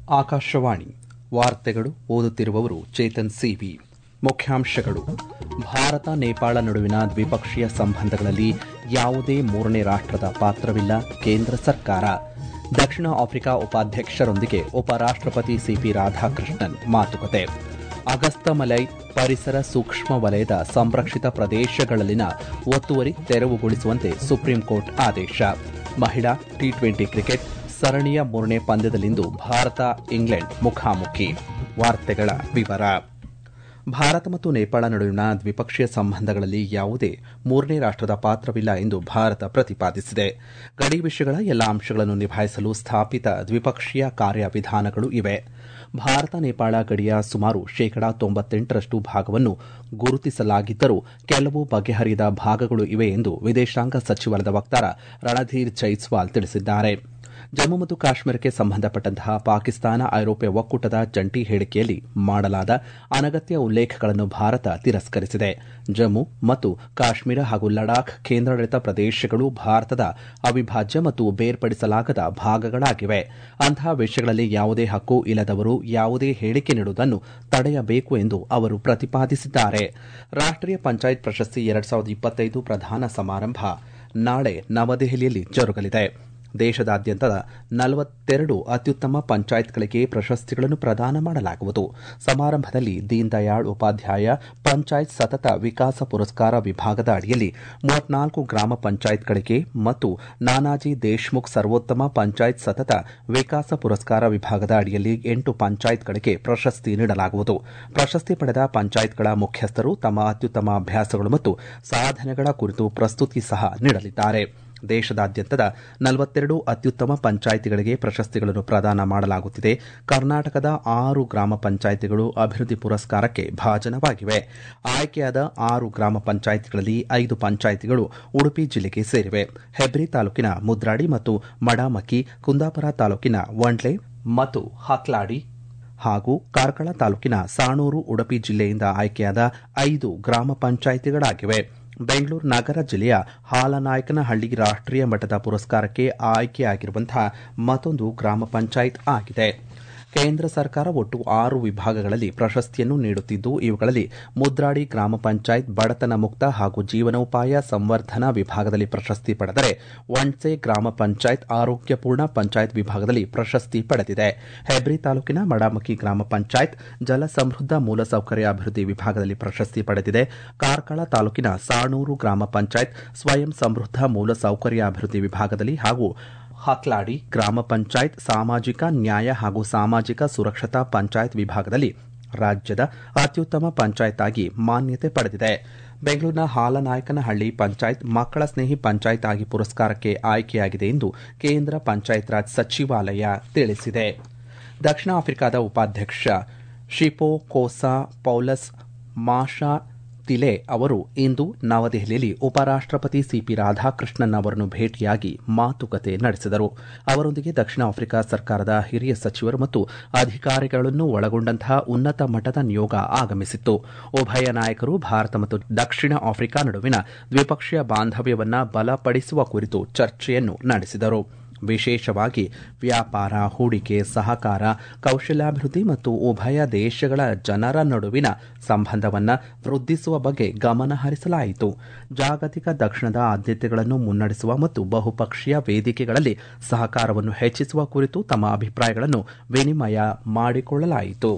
ಆಕಾಶವಾಣಿ ವಾರ್ತೆಗಳು ಓದುತ್ತಿರುವವರು ಚೇತನ್ ಸಿವಿ. ಮುಖ್ಯಾಂಶಗಳು: ಭಾರತ ನೇಪಾಳ ನಡುವಿನ ದ್ವಿಪಕ್ಷೀಯ ಸಂಬಂಧಗಳಲ್ಲಿ ಯಾವುದೇ ಮೂರನೇ ರಾಷ್ಟದ ಪಾತ್ರವಿಲ್ಲ, ಕೇಂದ್ರ ಸರ್ಕಾರ. ದಕ್ಷಿಣ ಆಫ್ರಿಕಾ ಉಪಾಧ್ಯಕ್ಷರೊಂದಿಗೆ ಉಪರಾಷ್ಟಪತಿ ಸಿಪಿ ರಾಧಾಕೃಷ್ಣನ್ ಮಾತುಕತೆ. ಅಗಸ್ತಮಲೈ ಪರಿಸರ ಸೂಕ್ಷ್ಮ ವಲಯದ ಸಂರಕ್ಷಿತ ಪ್ರದೇಶಗಳಲ್ಲಿನ ಒತ್ತುವರಿ ತೆರವುಗೊಳಿಸುವಂತೆ ಸುಪ್ರೀಂಕೋರ್ಟ್ ಆದೇಶ. ಮಹಿಳಾ ಟಿ20 ಕ್ರಿಕೆಟ್ ಸರಣಿಯ ಮೂರನೇ ಪಂದ್ಯದಲ್ಲಿಂದು ಭಾರತ ಇಂಗ್ಲೆಂಡ್ ಮುಖಾಮುಖಿ. ವಾರ್ತೆಗಳ ವಿವರ. ಭಾರತ ಮತ್ತು ನೇಪಾಳ ನಡುವಿನ ದ್ವಿಪಕ್ಷೀಯ ಸಂಬಂಧಗಳಲ್ಲಿ ಯಾವುದೇ ಮೂರನೇ ರಾಷ್ಟದ ಪಾತ್ರವಿಲ್ಲ ಎಂದು ಭಾರತ ಪ್ರತಿಪಾದಿಸಿದೆ. ಗಡಿ ವಿಷಯಗಳ ಎಲ್ಲ ಅಂಶಗಳನ್ನು ನಿಭಾಯಿಸಲು ಸ್ಥಾಪಿತ ದ್ವಿಪಕ್ಷೀಯ ಕಾರ್ಯವಿಧಾನಗಳು ಇವೆ. ಭಾರತ ನೇಪಾಳ ಗಡಿಯ ಸುಮಾರು 98% ಭಾಗವನ್ನು ಗುರುತಿಸಲಾಗಿದ್ದರೂ ಕೆಲವು ಬಗೆಹರಿಯದ ಭಾಗಗಳು ಇವೆ ಎಂದು ವಿದೇಶಾಂಗ ಸಚಿವಾಲಯದ ವಕ್ತಾರ ರಣಧೀರ್ ಜೈಸ್ವಾಲ್ ತಿಳಿಸಿದ್ದಾರೆ. ಜಮ್ಮು ಮತ್ತು ಕಾಶ್ಮೀರಕ್ಕೆ ಸಂಬಂಧಪಟ್ಟಂತಹ ಪಾಕಿಸ್ತಾನ ಐರೋಪ್ಯ ಒಕ್ಕೂಟದ ಜಂಟಿ ಹೇಳಿಕೆಯಲ್ಲಿ ಮಾಡಲಾದ ಅನಗತ್ಯ ಉಲ್ಲೇಖಗಳನ್ನು ಭಾರತ ತಿರಸ್ಕರಿಸಿದೆ. ಜಮ್ಮು ಮತ್ತು ಕಾಶ್ಮೀರ ಹಾಗೂ ಲಡಾಖ್ ಕೇಂದ್ರಾಡಳಿತ ಪ್ರದೇಶಗಳು ಭಾರತದ ಅವಿಭಾಜ್ಯ ಮತ್ತು ಬೇರ್ಪಡಿಸಲಾಗದ ಭಾಗಗಳಾಗಿವೆ. ಅಂತಹ ವಿಷಯಗಳಲ್ಲಿ ಯಾವುದೇ ಹಕ್ಕು ಇಲ್ಲದವರು ಯಾವುದೇ ಹೇಳಿಕೆ ನೀಡುವುದನ್ನು ತಡೆಯಬೇಕು ಎಂದು ಅವರು ಪ್ರತಿಪಾದಿಸಿದ್ದಾರೆ. ರಾಷ್ಟೀಯ ಪಂಚಾಯತ್ ಪ್ರಶಸ್ತಿ 2025 ಪ್ರದಾನ ಸಮಾರಂಭ ನಾಳೆ ನವದೆಹಲಿಯಲ್ಲಿ ಜರುಗಲಿದೆ. ದೇಶದಾದ್ಯಂತದ 42 ಅತ್ಯುತ್ತಮ ಪಂಚಾಯತ್ಗಳಿಗೆ ಪ್ರಶಸ್ತಿಗಳನ್ನು ಪ್ರದಾನ ಮಾಡಲಾಗುವುದು. ಸಮಾರಂಭದಲ್ಲಿ ದೀನ್ ದಯಾಳ್ ಉಪಾಧ್ಯಾಯ ಪಂಚಾಯತ್ ಸತತ ವಿಕಾಸ ಪುರಸ್ಕಾರ ವಿಭಾಗದ ಅಡಿಯಲ್ಲಿ 34 ಗ್ರಾಮ ಪಂಚಾಯತ್ಗಳಿಗೆ ಮತ್ತು ನಾನಾಜಿ ದೇಶ್ಮುಖ್ ಸರ್ವೋತ್ತಮ ಪಂಚಾಯತ್ ಸತತ ವಿಕಾಸ ಪುರಸ್ಕಾರ ವಿಭಾಗದ ಅಡಿಯಲ್ಲಿ 8 ಪಂಚಾಯತ್ಗಳಿಗೆ ಪ್ರಶಸ್ತಿ ನೀಡಲಾಗುವುದು. ಪ್ರಶಸ್ತಿ ಪಡೆದ ಪಂಚಾಯತ್ಗಳ ಮುಖ್ಯಸ್ಥರು ತಮ್ಮ ಅತ್ಯುತ್ತಮ ಅಭ್ಯಾಸಗಳು ಮತ್ತು ಸಾಧನೆಗಳ ಕುರಿತು ಪ್ರಸ್ತುತಿ ಸಹ ನೀಡಲಿದ್ದಾರೆ. ದೇಶದಾದ್ಯಂತದ 42 ಅತ್ಯುತ್ತಮ ಪಂಚಾಯಿತಿಗಳಿಗೆ ಪ್ರಶಸ್ತಿಗಳನ್ನು ಪ್ರದಾನ ಮಾಡಲಾಗುತ್ತಿದೆ. ಕರ್ನಾಟಕದ 6 ಗ್ರಾಮ ಪಂಚಾಯಿತಿಗಳು ಅಭಿವೃದ್ಧಿ ಪುರಸ್ಕಾರಕ್ಕೆ ಭಾಜನವಾಗಿವೆ. ಆಯ್ಕೆಯಾದ 6 ಗ್ರಾಮ ಪಂಚಾಯಿತಿಗಳಲ್ಲಿ 5 ಪಂಚಾಯಿತಿಗಳು ಉಡುಪಿ ಜಿಲ್ಲೆಗೆ ಸೇರಿವೆ. ಹೆಬ್ರಿ ತಾಲೂಕಿನ ಮುದ್ರಾಡಿ ಮತ್ತು ಮಡಾಮಕ್ಕಿ, ಕುಂದಾಪುರ ತಾಲೂಕಿನ ವಂಡ್ಲೆ ಮತ್ತು ಹಕ್ಲಾಡಿ ಹಾಗೂ ಕಾರ್ಕಳ ತಾಲೂಕಿನ ಸಾಣೂರು ಉಡುಪಿ ಜಿಲ್ಲೆಯಿಂದ ಆಯ್ಕೆಯಾದ 5 ಗ್ರಾಮ ಪಂಚಾಯಿತಿಗಳಾಗಿವೆ. ಬೆಂಗಳೂರು ನಗರ ಜಿಲ್ಲೆಯ ಹಾಲನಾಯಕನಹಳ್ಳಿ ರಾಷ್ಟೀಯ ಮಟ್ಟದ ಪುರಸ್ಕಾರಕ್ಕೆ ಆಯ್ಕೆಯಾಗಿರುವಂತಹ ಮತ್ತೊಂದು ಗ್ರಾಮ ಪಂಚಾಯತ್ ಆಗಿದೆ. ಕೇಂದ್ರ ಸರ್ಕಾರ ಒಟ್ಟು 6 ವಿಭಾಗಗಳಲ್ಲಿ ಪ್ರಶಸ್ತಿಯನ್ನು ನೀಡುತ್ತಿದ್ದು, ಇವುಗಳಲ್ಲಿ ಮುದ್ರಾಡಿ ಗ್ರಾಮ ಪಂಚಾಯತ್ ಬಡತನ ಮುಕ್ತ ಹಾಗೂ ಜೀವನೋಪಾಯ ಸಂವರ್ಧನಾ ವಿಭಾಗದಲ್ಲಿ ಪ್ರಶಸ್ತಿ ಪಡೆದರೆ, ವಂಡ್ಸೆ ಗ್ರಾಮ ಪಂಚಾಯತ್ ಆರೋಗ್ಯಪೂರ್ಣ ಪಂಚಾಯತ್ ವಿಭಾಗದಲ್ಲಿ ಪ್ರಶಸ್ತಿ ಪಡೆದಿದೆ. ಹೆಬ್ರಿ ತಾಲೂಕಿನ ಮಡಾಮಕ್ಕಿ ಗ್ರಾಮ ಪಂಚಾಯತ್ ಜಲ ಸಮೃದ್ಧ ಮೂಲಸೌಕರ್ಯ ಅಭಿವೃದ್ಧಿ ವಿಭಾಗದಲ್ಲಿ ಪ್ರಶಸ್ತಿ ಪಡೆದಿದೆ. ಕಾರ್ಕಳ ತಾಲೂಕಿನ ಸಾಣೂರು ಗ್ರಾಮ ಪಂಚಾಯತ್ ಸ್ವಯಂ ಸಮೃದ್ಧ ಮೂಲಸೌಕರ್ಯ ಅಭಿವೃದ್ಧಿ ವಿಭಾಗದಲ್ಲಿ ಹಾಗೂ ಹಕ್ಲಾಡಿ ಗ್ರಾಮ ಪಂಚಾಯತ್ ಸಾಮಾಜಿಕ ನ್ಯಾಯ ಹಾಗೂ ಸಾಮಾಜಿಕ ಸುರಕ್ಷತಾ ಪಂಚಾಯತ್ ವಿಭಾಗದಲ್ಲಿ ರಾಜ್ಯದ ಅತ್ಯುತ್ತಮ ಪಂಚಾಯತ್ ಆಗಿ ಮಾನ್ಯತೆ ಪಡೆದಿದೆ. ಬೆಂಗಳೂರಿನ ಹಾಲನಾಯಕನಹಳ್ಳಿ ಪಂಚಾಯತ್ ಮಕ್ಕಳ ಸ್ನೇಹಿ ಪಂಚಾಯತ್ ಆಗಿ ಪುರಸ್ಕಾರಕ್ಕೆ ಆಯ್ಕೆಯಾಗಿದೆ ಎಂದು ಕೇಂದ್ರ ಪಂಚಾಯತ್ ರಾಜ್ ಸಚಿವಾಲಯ ತಿಳಿಸಿದೆ. ದಕ್ಷಿಣ ಆಫ್ರಿಕಾದ ಉಪಾಧ್ಯಕ್ಷ ಶಿಫೋಕೋಸಾ ಪೌಲಸ್ ಮಾಶಾ ತಿಲೆ ಅವರು ಇಂದು ನವದೆಹಲಿಯಲ್ಲಿ ಉಪರಾಷ್ಟಪತಿ ಸಿಪಿ ರಾಧಾಕೃಷ್ಣನ್ ಅವರನ್ನು ಭೇಟಿಯಾಗಿ ಮಾತುಕತೆ ನಡೆಸಿದರು. ಅವರೊಂದಿಗೆ ದಕ್ಷಿಣ ಆಫ್ರಿಕಾ ಸರ್ಕಾರದ ಹಿರಿಯ ಸಚಿವರು ಮತ್ತು ಅಧಿಕಾರಿಗಳನ್ನು ಒಳಗೊಂಡಂತಹ ಉನ್ನತ ಮಟ್ಟದ ನಿಯೋಗ ಆಗಮಿಸಿತ್ತು. ಉಭಯ ನಾಯಕರು ಭಾರತ ಮತ್ತು ದಕ್ಷಿಣ ಆಫ್ರಿಕಾ ನಡುವಿನ ದ್ವಿಪಕ್ಷೀಯ ಬಾಂಧವ್ಯವನ್ನು ಬಲಪಡಿಸುವ ಕುರಿತು ಚರ್ಚೆಯನ್ನು ನಡೆಸಿದರು. ವಿಶೇಷವಾಗಿ ವ್ಯಾಪಾರ, ಹೂಡಿಕೆ, ಸಹಕಾರ, ಕೌಶಲ್ಯಾಭಿವೃದ್ಧಿ ಮತ್ತು ಉಭಯ ದೇಶಗಳ ಜನರ ನಡುವಿನ ಸಂಬಂಧವನ್ನು ವೃದ್ಧಿಸುವ ಬಗ್ಗೆ ಗಮನ ಹರಿಸಲಾಯಿತು. ಜಾಗತಿಕ ದಕ್ಷಿಣದ ಆದ್ಯತೆಗಳನ್ನು ಮುನ್ನಡೆಸುವ ಮತ್ತು ಬಹುಪಕ್ಷೀಯ ವೇದಿಕೆಗಳಲ್ಲಿ ಸಹಕಾರವನ್ನು ಹೆಚ್ಚಿಸುವ ಕುರಿತು ತಮ್ಮ ಅಭಿಪ್ರಾಯಗಳನ್ನು ವಿನಿಮಯ ಮಾಡಿಕೊಳ್ಳಲಾಯಿತು.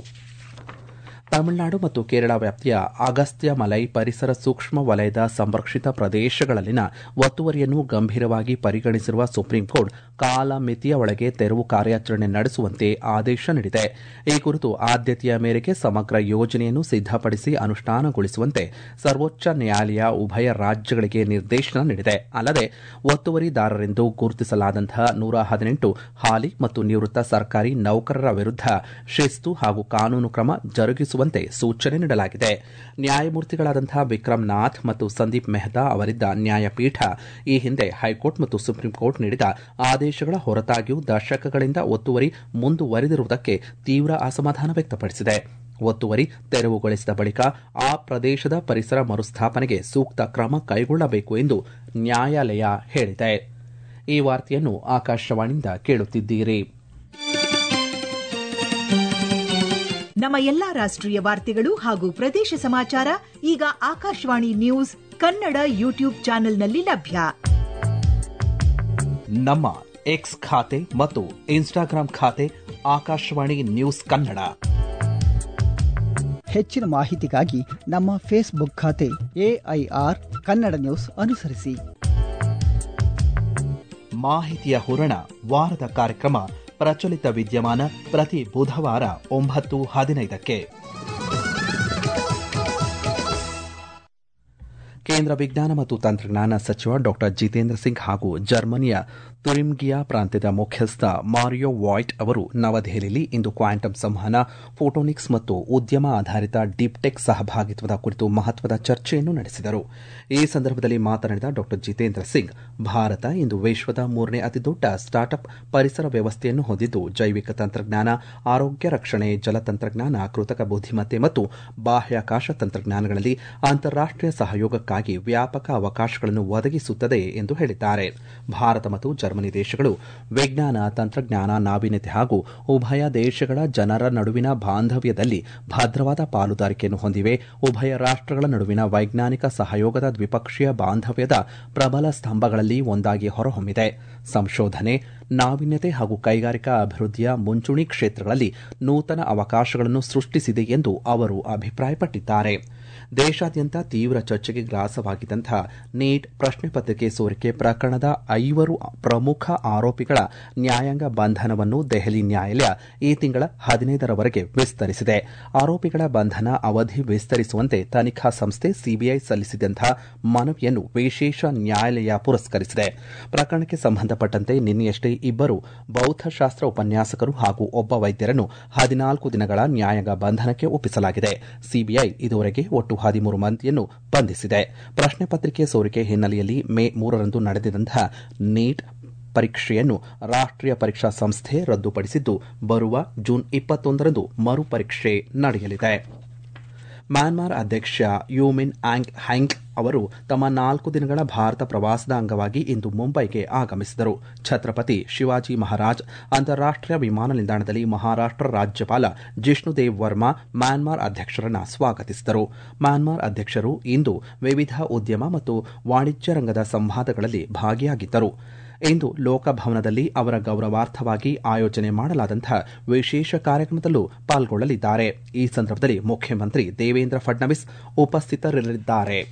ತಮಿಳುನಾಡು ಮತ್ತು ಕೇರಳ ವ್ಯಾಪ್ತಿಯ ಅಗಸ್ತ್ಯಮಲೈ ಪರಿಸರ ಸೂಕ್ಷ್ಮ ವಲಯದ ಸಂರಕ್ಷಿತ ಪ್ರದೇಶಗಳಲ್ಲಿನ ಒತ್ತುವರಿಯನ್ನು ಗಂಭೀರವಾಗಿ ಪರಿಗಣಿಸಿರುವ ಸುಪ್ರೀಂಕೋರ್ಟ್ ಕಾಲಮಿತಿಯ ಒಳಗೆ ತೆರವು ಕಾರ್ಯಾಚರಣೆ ನಡೆಸುವಂತೆ ಆದೇಶ ನೀಡಿದೆ. ಈ ಕುರಿತು ಆದ್ಯತೆಯ ಮೇರೆಗೆ ಸಮಗ್ರ ಯೋಜನೆಯನ್ನು ಸಿದ್ದಪಡಿಸಿ ಅನುಷ್ಠಾನಗೊಳಿಸುವಂತೆ ಸರ್ವೋಚ್ಚ ನ್ಯಾಯಾಲಯ ಉಭಯ ರಾಜ್ಯಗಳಿಗೆ ನಿರ್ದೇಶನ ನೀಡಿದೆ. ಅಲ್ಲದೆ ಒತ್ತುವರಿದಾರರೆಂದು ಗುರುತಿಸಲಾದಂತಹ 118 ಹಾಲಿ ಮತ್ತು ನಿವೃತ್ತ ಸರ್ಕಾರಿ ನೌಕರರ ವಿರುದ್ಧ ಶಿಸ್ತು ಹಾಗೂ ಕಾನೂನು ಕ್ರಮ ಜರುಗಿಸುವಂತೆ ಸೂಚನೆ ನೀಡಲಾಗಿದೆ. ನ್ಯಾಯಮೂರ್ತಿಗಳಾದಂತಹ ವಿಕ್ರಮ್ ನಾಥ್ ಮತ್ತು ಸಂದೀಪ್ ಮೆಹ್ತಾ ಅವರಿದ್ದ ನ್ಯಾಯಪೀಠ ಈ ಹಿಂದೆ ಹೈಕೋರ್ಟ್ ಮತ್ತು ಸುಪ್ರೀಂಕೋರ್ಟ್ ನೀಡಿದ ಆದೇಶಗಳ ಹೊರತಾಗಿಯೂ ದಶಕಗಳಿಂದ ಒತ್ತುವರಿ ಮುಂದುವರೆದಿರುವುದಕ್ಕೆ ತೀವ್ರ ಅಸಮಾಧಾನ ವ್ಯಕ್ತಪಡಿಸಿದೆ. ಒತ್ತುವರಿ ತೆರವುಗೊಳಿಸಿದ ಬಳಿಕ ಆ ಪ್ರದೇಶದ ಪರಿಸರ ಮರುಸ್ಥಾಪನೆಗೆ ಸೂಕ್ತ ಕ್ರಮ ಕೈಗೊಳ್ಳಬೇಕು ಎಂದು ನ್ಯಾಯಾಲಯ ಹೇಳಿದೆ. ಈ ವಾರ್ತೆಯನ್ನು ಆಕಾಶವಾಣಿಯಿಂದ ಕೇಳುತ್ತಿದ್ದೀರಿ. ನಮ್ಮ ಎಲ್ಲಾ ರಾಷ್ಟ್ರೀಯ ವಾರ್ತೆಗಳು ಹಾಗೂ ಪ್ರದೇಶ ಸಮಾಚಾರ ಈಗ ಆಕಾಶವಾಣಿ ನ್ಯೂಸ್ ಕನ್ನಡ ಯೂಟ್ಯೂಬ್ ಚಾನೆಲ್ನಲ್ಲಿ ಲಭ್ಯ. ನಮ್ಮ ಎಕ್ಸ್ ಖಾತೆ ಮತ್ತು ಇನ್ಸ್ಟಾಗ್ರಾಂ ಖಾತೆ ಆಕಾಶವಾಣಿ ನ್ಯೂಸ್ ಕನ್ನಡ. ಹೆಚ್ಚಿನ ಮಾಹಿತಿಗಾಗಿ ನಮ್ಮ ಫೇಸ್ಬುಕ್ ಖಾತೆ AIR ಕನ್ನಡ ನ್ಯೂಸ್ ಅನುಸರಿಸಿ. ಮಾಹಿತಿಯ ಹೂರಣ ವಾರದ ಕಾರ್ಯಕ್ರಮ ಪ್ರಚಲಿತ ವಿದ್ಯಮಾನ ಪ್ರತಿ ಬುಧವಾರ 9:15ಕ್ಕೆ. ಕೇಂದ್ರ ವಿಜ್ಞಾನ ಮತ್ತು ತಂತ್ರಜ್ಞಾನ ಸಚಿವ ಡಾ ಜಿತೇಂದ್ರ ಸಿಂಗ್ ಹಾಗೂ ಜರ್ಮನಿಯ ತುರಿಂಗಿಯಾ ಪ್ರಾಂತ್ಯದ ಮುಖ್ಯಸ್ಥ ಮಾರಿಯೋ ವಾಯ್ಟ್ ಅವರು ನವದೆಹಲಿಯಲ್ಲಿ ಇಂದು ಕ್ವಾಂಟಮ್ ಸಂವಹನ, ಫೋಟೋನಿಕ್ಸ್ ಮತ್ತು ಉದ್ಯಮ ಆಧಾರಿತ ಡೀಪ್ಟೆಕ್ ಸಹಭಾಗಿತ್ವದ ಕುರಿತು ಮಹತ್ವದ ಚರ್ಚೆಯನ್ನು ನಡೆಸಿದರು. ಈ ಸಂದರ್ಭದಲ್ಲಿ ಮಾತನಾಡಿದ ಡಾ ಜಿತೇಂದ್ರ ಸಿಂಗ್, ಭಾರತ ಇಂದು ವಿಶ್ವದ 3ನೇ ಅತಿದೊಡ್ಡ ಸ್ಟಾರ್ಟ್ಅಪ್ ಪರಿಸರ ವ್ಯವಸ್ಥೆಯನ್ನು ಹೊಂದಿದ್ದು, ಜೈವಿಕ ತಂತ್ರಜ್ಞಾನ, ಆರೋಗ್ಯ ರಕ್ಷಣೆ, ಜಲತಂತ್ರಜ್ಞಾನ, ಕೃತಕ ಬುದ್ದಿಮತ್ತೆ ಮತ್ತು ಬಾಹ್ಯಾಕಾಶ ತಂತ್ರಜ್ಞಾನಗಳಲ್ಲಿ ಅಂತಾರಾಷ್ಟೀಯ ಸಹಯೋಗಕ್ಕಾಗಿ ವ್ಯಾಪಕ ಅವಕಾಶಗಳನ್ನು ಒದಗಿಸುತ್ತದೆ ಎಂದು ಹೇಳಿದ್ದಾರೆ. ಭಾರತ ಮತ್ತು ಜರ್ಮನಿ ದೇಶಗಳು ವಿಜ್ಞಾನ, ತಂತ್ರಜ್ಞಾನ, ನಾವೀನ್ಯತೆ ಹಾಗೂ ಉಭಯ ದೇಶಗಳ ಜನರ ನಡುವಿನ ಬಾಂಧವ್ಯದಲ್ಲಿ ಭದ್ರವಾದ ಪಾಲುದಾರಿಕೆಯನ್ನು ಹೊಂದಿವೆ. ಉಭಯ ರಾಷ್ಟಗಳ ನಡುವಿನ ವೈಜ್ಞಾನಿಕ ಸಹಯೋಗದ ದ್ವಿಪಕ್ಷೀಯ ಬಾಂಧವ್ಯದ ಪ್ರಬಲ ಸ್ತಂಭಗಳಲ್ಲಿ ಒಂದಾಗಿ ಹೊರಹೊಮ್ಮಿದೆ. ಸಂಶೋಧನೆ, ನಾವೀನ್ಯತೆ ಹಾಗೂ ಕೈಗಾರಿಕಾ ಅಭಿವೃದ್ಧಿಯ ಮುಂಚೂಣಿ ಕ್ಷೇತ್ರಗಳಲ್ಲಿ ನೂತನ ಅವಕಾಶಗಳನ್ನು ಸೃಷ್ಟಿಸಿದೆ ಎಂದು ಅವರು ಅಭಿಪ್ರಾಯಪಟ್ಟಿದ್ದಾರೆ. ದೇಶಾದ್ಯಂತ ತೀವ್ರ ಚರ್ಚೆಗೆ ಗ್ರಾಸವಾಗಿದ್ದಂತಹ ನೀಟ್ ಪ್ರಶ್ನೆ ಪತ್ರಿಕೆ ಸೋರಿಕೆ ಪ್ರಕರಣದ 5 ಪ್ರಮುಖ ಆರೋಪಿಗಳ ನ್ಯಾಯಾಂಗ ಬಂಧನವನ್ನು ದೆಹಲಿ ನ್ಯಾಯಾಲಯ ಈ ತಿಂಗಳ 15ರವರೆಗೆ ವಿಸ್ತರಿಸಿದೆ. ಆರೋಪಿಗಳ ಬಂಧನ ಅವಧಿ ವಿಸ್ತರಿಸುವಂತೆ ತನಿಖಾ ಸಂಸ್ಥೆ ಸಿಬಿಐ ಸಲ್ಲಿಸಿದಂತಹ ಮನವಿಯನ್ನು ವಿಶೇಷ ನ್ಯಾಯಾಲಯ ಪುರಸ್ಕರಿಸಿದೆ. ಪ್ರಕರಣಕ್ಕೆ ಸಂಬಂಧಪಟ್ಟಂತೆ ನಿನ್ನೆಯಷ್ಟೇ 2 ಭೌತಶಾಸ್ತ್ರ ಉಪನ್ಯಾಸಕರು ಹಾಗೂ ಒಬ್ಬ ವೈದ್ಯರನ್ನು 14 ದಿನಗಳ ನ್ಯಾಯಾಂಗ ಬಂಧನಕ್ಕೆ ಒಪ್ಪಿಸಲಾಗಿದೆ. ಸಿಬಿಐ ಇದುವರೆಗೆ ಒಟ್ಟು 13 ಮಂದಿಯನ್ನು ಬಂಧಿಸಿದೆ. ಪ್ರಶ್ನೆ ಪತ್ರಿಕೆ ಸೋರಿಕೆ ಹಿನ್ನೆಲೆಯಲ್ಲಿ ಮೇ 3ರಂದು ನಡೆದಿದ್ದಂತಹ ನೀಟ್ ಪರೀಕ್ಷೆಯನ್ನು ರಾಷ್ಟೀಯ ಪರೀಕ್ಷಾ ಸಂಸ್ಥೆ ರದ್ದುಪಡಿಸಿದ್ದು, ಬರುವ ಜೂನ್ 21ರಂದು ಮರುಪರೀಕ್ಷೆ ನಡೆಯಲಿದೆ. ಮ್ಯಾನ್ಮಾರ್ ಅಧ್ಯಕ್ಷ ಯು ಮಿನ್ ಆಂಗ್ ಹ್ಯಾಂಗ್ ಅವರು ತಮ್ಮ 4 ದಿನಗಳ ಭಾರತ ಪ್ರವಾಸದ ಅಂಗವಾಗಿ ಇಂದು ಮುಂಬೈಗೆ ಆಗಮಿಸಿದರು. ಛತ್ರಪತಿ ಶಿವಾಜಿ ಮಹಾರಾಜ್ ಅಂತಾರಾಷ್ಟೀಯ ವಿಮಾನ ನಿಲ್ದಾಣದಲ್ಲಿ ಮಹಾರಾಷ್ಟ ರಾಜ್ಯಪಾಲ ಜಿಷ್ಣುದೇವ್ ವರ್ಮಾ ಮ್ಯಾನ್ಮಾರ್ ಅಧ್ಯಕ್ಷರನ್ನು ಸ್ವಾಗತಿಸಿದರು. ಮ್ಯಾನ್ಮಾರ್ ಅಧ್ಯಕ್ಷರು ಇಂದು ವಿವಿಧ ಉದ್ಯಮ ಮತ್ತು ವಾಣಿಜ್ಯ ರಂಗದ ಸಂವಾದಗಳಲ್ಲಿ ಭಾಗಿಯಾಗಿದ್ದರು. ಇಂದು ಲೋಕಭವನದಲ್ಲಿ ಅವರ ಗೌರವಾರ್ಥವಾಗಿ ಆಯೋಜನೆ ಮಾಡಲಾದಂತಹ ವಿಶೇಷ ಕಾರ್ಯಕ್ರಮದಲ್ಲೂ ಪಾಲ್ಗೊಳ್ಳಲಿದ್ದಾರೆ. ಈ ಸಂದರ್ಭದಲ್ಲಿ ಮುಖ್ಯಮಂತ್ರಿ ದೇವೇಂದ್ರ ಫಡ್ನವೀಸ್ ಉಪಸ್ಥಿತರಿರಲಿದ್ದಾರೆ.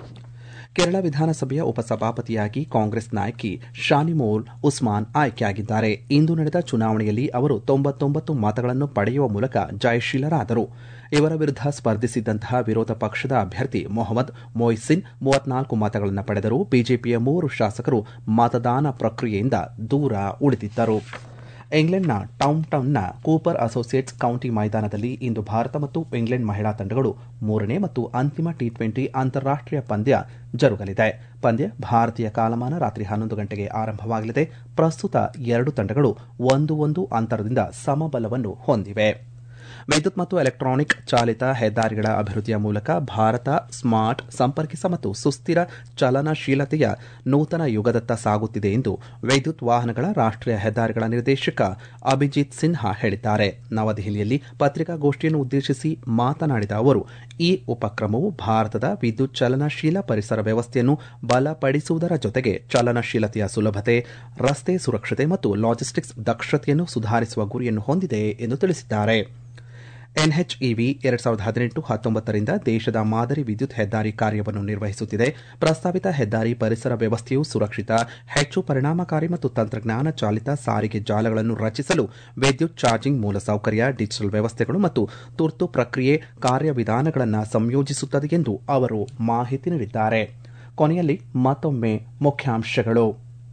ಕೇರಳ ವಿಧಾನಸಭೆಯ ಉಪಸಭಾಪತಿಯಾಗಿ ಕಾಂಗ್ರೆಸ್ ನಾಯಕಿ ಶಾನಿಮೋಲ್ ಉಸ್ಮಾನ್ ಆಯ್ಕೆಯಾಗಿದ್ದಾರೆ. ಇಂದು ನಡೆದ ಚುನಾವಣೆಯಲ್ಲಿ ಅವರು 99 ಮತಗಳನ್ನು ಪಡೆಯುವ ಮೂಲಕ ಜಯಶೀಲರಾದರು. ಇವರ ವಿರುದ್ಧ ಸ್ಪರ್ಧಿಸಿದ್ದಂತಹ ವಿರೋಧ ಪಕ್ಷದ ಅಭ್ಯರ್ಥಿ ಮೊಹಮ್ಮದ್ ಮೊಯ್ಸಿನ್ 34 ಮತಗಳನ್ನು ಪಡೆದರು. ಬಿಜೆಪಿಯ 3 ಶಾಸಕರು ಮತದಾನ ಪ್ರಕ್ರಿಯೆಯಿಂದ ದೂರ ಉಳಿದಿದ್ದರು. ಇಂಗ್ಲೆಂಡ್ನ ಟೌನ್ಟೌನ್ನ ಕೂಪರ್ ಅಸೋಸಿಯೇಟ್ಸ್ ಕೌಂಟಿ ಮೈದಾನದಲ್ಲಿ ಇಂದು ಭಾರತ ಮತ್ತು ಇಂಗ್ಲೆಂಡ್ ಮಹಿಳಾ ತಂಡಗಳು 3ನೇ ಮತ್ತು ಅಂತಿಮ ಟಿ20 ಅಂತಾರಾಷ್ಟೀಯ ಪಂದ್ಯ ಜರುಗಲಿದೆ. ಪಂದ್ಯ ಭಾರತೀಯ ಕಾಲಮಾನ ರಾತ್ರಿ 11 ಗಂಟೆಗೆ ಆರಂಭವಾಗಲಿದೆ. ಪ್ರಸ್ತುತ 2 ತಂಡಗಳು 1-1 ಅಂತರದಿಂದ ಸಮಬಲವನ್ನು ಹೊಂದಿವೆ. ವಿದ್ಯುತ್ ಮತ್ತು ಎಲೆಕ್ಟ್ರಾನಿಕ್ ಚಾಲಿತ ಹೆದ್ದಾರಿಗಳ ಅಭಿವೃದ್ಧಿಯ ಮೂಲಕ ಭಾರತ ಸ್ಮಾರ್ಟ್, ಸಂಪರ್ಕಿತ ಮತ್ತು ಸುಸ್ಥಿರ ಚಲನಶೀಲತೆಯ ನೂತನ ಯುಗದತ್ತ ಸಾಗುತ್ತಿದೆ ಎಂದು ವಿದ್ಯುತ್ ವಾಹನಗಳ ರಾಷ್ಟೀಯ ಹೆದ್ದಾರಿಗಳ ನಿರ್ದೇಶಕ ಅಭಿಜಿತ್ ಸಿನ್ಹಾ ಹೇಳಿದ್ದಾರೆ. ನವದೆಹಲಿಯಲ್ಲಿ ಪತ್ರಿಕಾಗೋಷ್ಠಿಯನ್ನು ಉದ್ದೇಶಿಸಿ ಮಾತನಾಡಿದ ಅವರು, ಈ ಉಪಕ್ರಮವು ಭಾರತದ ವಿದ್ಯುತ್ ಚಲನಶೀಲ ಪರಿಸರ ವ್ಯವಸ್ಥೆಯನ್ನು ಬಲಪಡಿಸುವುದರ ಜೊತೆಗೆ ಚಲನಶೀಲತೆಯ ಸುಲಭತೆ, ರಸ್ತೆ ಸುರಕ್ಷತೆ ಮತ್ತು ಲಾಜಿಸ್ಟಿಕ್ಸ್ ದಕ್ಷತೆಯನ್ನು ಸುಧಾರಿಸುವ ಗುರಿಯನ್ನು ಹೊಂದಿದೆ ಎಂದು ತಿಳಿಸಿದ್ದಾರೆ. ಎನ್ಎಚ್ಇವಿ 2018-19ರಿಂದ ದೇಶದ ಮಾದರಿ ವಿದ್ಯುತ್ ಹೆದ್ದಾರಿ ಕಾರ್ಯವನ್ನು ನಿರ್ವಹಿಸುತ್ತಿದೆ. ಪ್ರಸ್ತಾವಿತ ಹೆದ್ದಾರಿ ಪರಿಸರ ವ್ಯವಸ್ಥೆಯು ಸುರಕ್ಷಿತ, ಹೆಚ್ಚು ಪರಿಣಾಮಕಾರಿ ಮತ್ತು ತಂತ್ರಜ್ಞಾನ ಚಾಲಿತ ಸಾರಿಗೆ ಜಾಲಗಳನ್ನು ರಚಿಸಲು ವಿದ್ಯುತ್ ಚಾರ್ಜಿಂಗ್ ಮೂಲಸೌಕರ್ಯ, ಡಿಜಿಟಲ್ ವ್ಯವಸ್ಥೆಗಳು ಮತ್ತು ತುರ್ತು ಪ್ರಕ್ರಿಯೆ ಕಾರ್ಯವಿಧಾನಗಳನ್ನು ಸಂಯೋಜಿಸುತ್ತದೆ ಎಂದು ಅವರು ಮಾಹಿತಿ ನೀಡಿದ್ದಾರೆ. ಕೊನೆಯಲ್ಲಿ ಮತ್ತೊಮ್ಮೆ ಮುಖ್ಯಾಂಶಗಳು.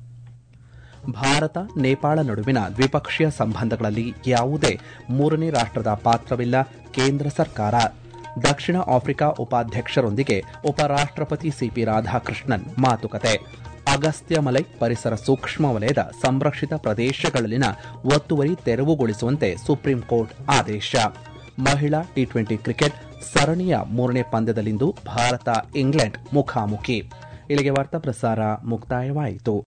ಭಾರತ ನೇಪಾಳ ನಡುವಿನ ದ್ವಿಪಕ್ಷೀಯ ಸಂಬಂಧಗಳಲ್ಲಿ ಯಾವುದೇ 3ನೇ ರಾಷ್ಟದ ಪಾತ್ರವಿಲ್ಲ, ಕೇಂದ್ರ ಸರ್ಕಾರ. ದಕ್ಷಿಣ ಆಫ್ರಿಕಾ ಉಪಾಧ್ಯಕ್ಷರೊಂದಿಗೆ ಉಪರಾಷ್ಟಪತಿ ಸಿಪಿ ರಾಧಾಕೃಷ್ಣನ್ ಮಾತುಕತೆ. ಅಗಸ್ತ್ಯಮಲೈ ಪರಿಸರ ಸೂಕ್ಷ್ಮ ವಲಯದ ಸಂರಕ್ಷಿತ ಪ್ರದೇಶಗಳಲ್ಲಿನ ಒತ್ತುವರಿ ತೆರವುಗೊಳಿಸುವಂತೆ ಸುಪ್ರೀಂ ಕೋರ್ಟ್ ಆದೇಶ. ಮಹಿಳಾ ಟಿ20 ಕ್ರಿಕೆಟ್ ಸರಣಿಯ 3ನೇ ಪಂದ್ಯದಲ್ಲಿಂದು ಭಾರತ ಇಂಗ್ಲೆಂಡ್ ಮುಖಾಮುಖಿ. ಇಲ್ಲಿಗೆ ವಾರ್ತಾ ಪ್ರಸಾರ ಮುಕ್ತಾಯವಾಯಿತು.